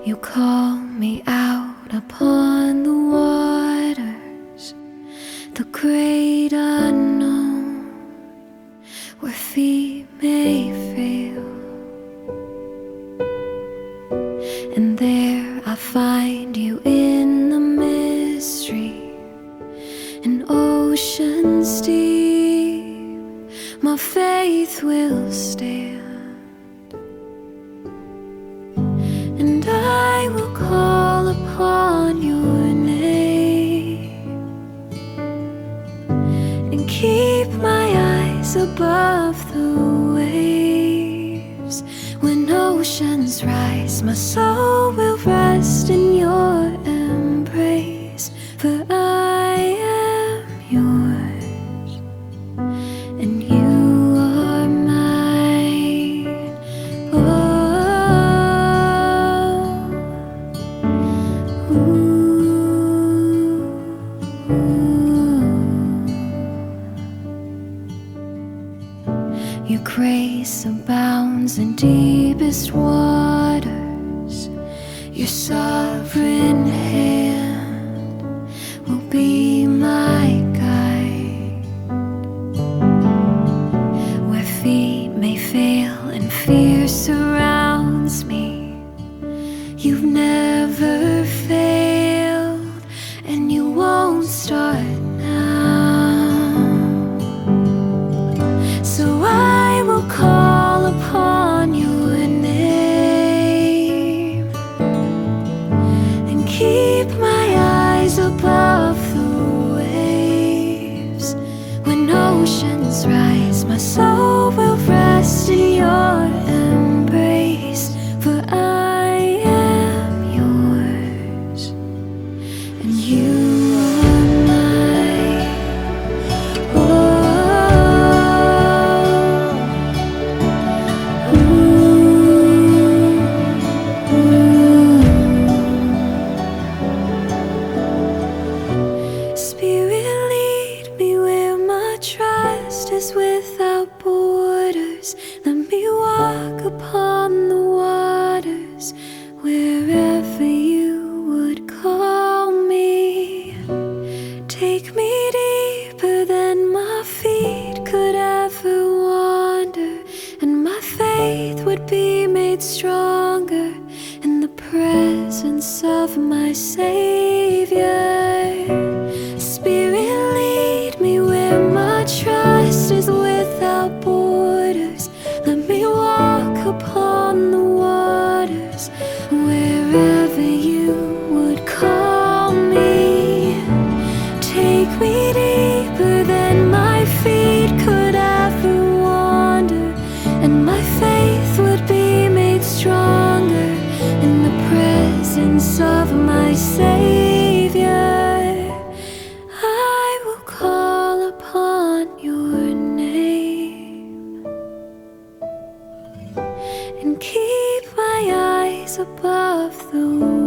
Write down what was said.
You call me out upon the waters, the great unknown, where feet may fail. And there I find you in the mystery, in oceans deep, my faith will stand. And I will call upon your name and keep my eyes above the waves. When oceans rise, my soul will rest in your embrace. For I am yours, and you are mine. Oh. Your grace abounds in deepest waters. Your sovereign hand will be my guide. Where feet may fail and fear surrounds me, you've never failed, and you won't start now. So I will call upon your name and keep my eyes above the waves. When oceans rise, my soul will rest in your embrace. For I am yours, and you are mine. Spirit, lead me where my trust is without borders. Let me walk upon the waters, wherever you would call me. Take me deeper than my feet could ever wander, and my faith would be made stronger in the presence of my Savior. Spirit, lead me where my trust is without borders. Let me walk upon the waters, wherever you would call me. Take me deeper than my feet could ever wander, and my faith would be made stronger in the presence of my Savior. I will call upon your name and keep my eyes above the